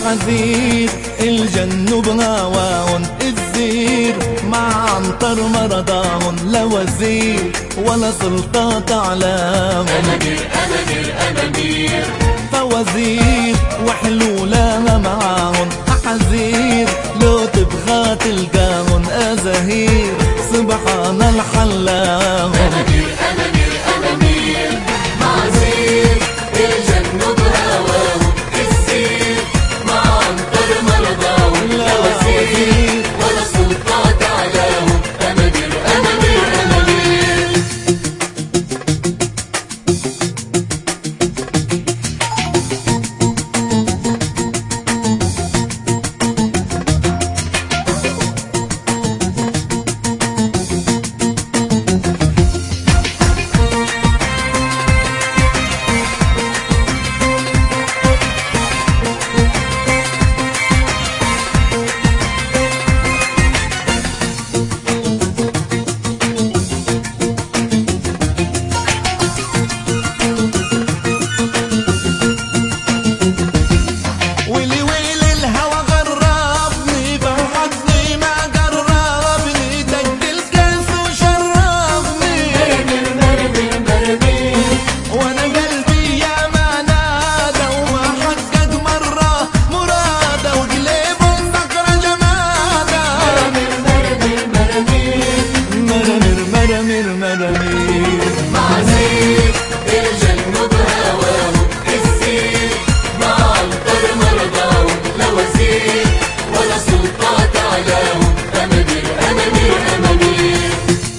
محاذير الجن بهواهن الزير مع عنتر مرضاهن لا وزير ولا سلطات أعلاهم. أمامير أمامير أمامير فوزير وحلولها معاهن أحازير لو تبغى تلقاهن أزاهير سبحان الحلاهم. أمامير أمامير أمامير معازير الجن بهواهم السير مع عنتر مرضاهم لا وزير ولا سلطات أعلاهم. أمامير أمامير أمامير معازير الجن بهواهم السير مع عنتر مرضاهم لا وزير ولا سلطات أعلاهم. أمامير أمامير أمامير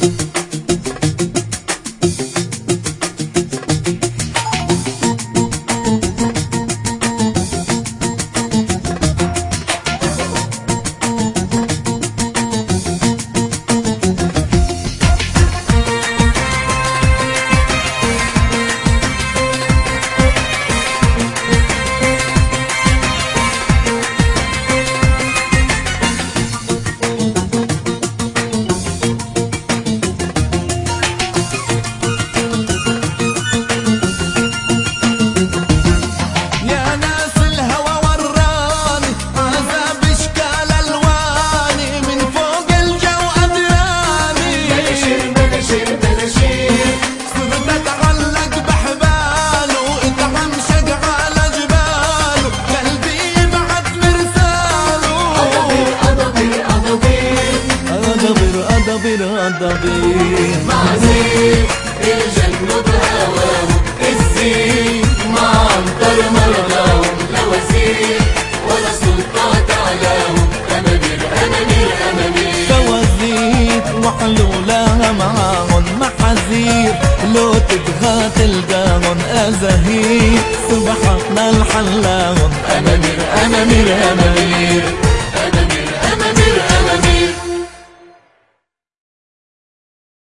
معازير الجن بهواهم الزين مع عنتر مرضاهم لا وزير ولا سلطات أعلاهم. أمامير أمامير أمامير فوزير وحلولها معاهن محاذير لو تبغى تلقاهن أزاهير سبحان الحلاهم. أمامير أمامير أمامير